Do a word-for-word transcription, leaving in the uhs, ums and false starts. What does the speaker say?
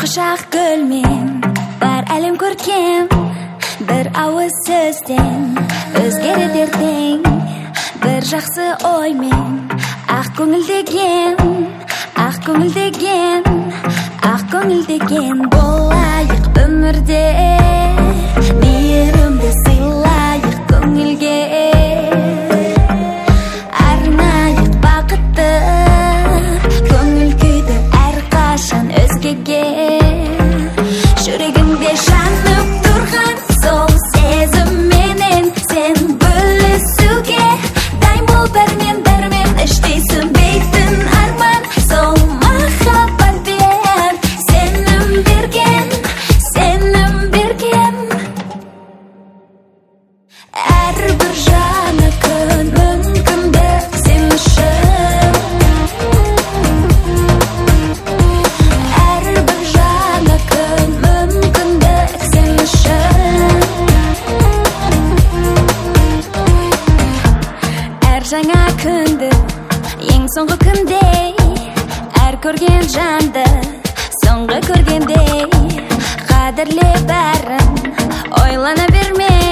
құшақ гүлмен бар әлем көркем, бір ауыз сөзден өзгереді ертең, бір жақсы оймен ақ көңіл деген, ақ көңіл деген, ақ көңіл деген болайық өмірде, мейірімді сыйлайық көңілге, арнайық бақытты көңіл күйді әрқашан өзгеге. Жүрегімде жанып тұрған сол сезімменен сен бөлісуге дайын бол, бәрінен бәрімен іштей сөнбейтін арман, сол махаббатпен сенім берген, сенім берген. Әрбір жаңа күн мүмкіндік сен үшін, әрбір жаңа күн мүмкіндік сен үшін. Әр жаңа күнді ең соңғы күндей, әр көрген жанды соңғы көргендей, қадірле бәрін ойлана берме.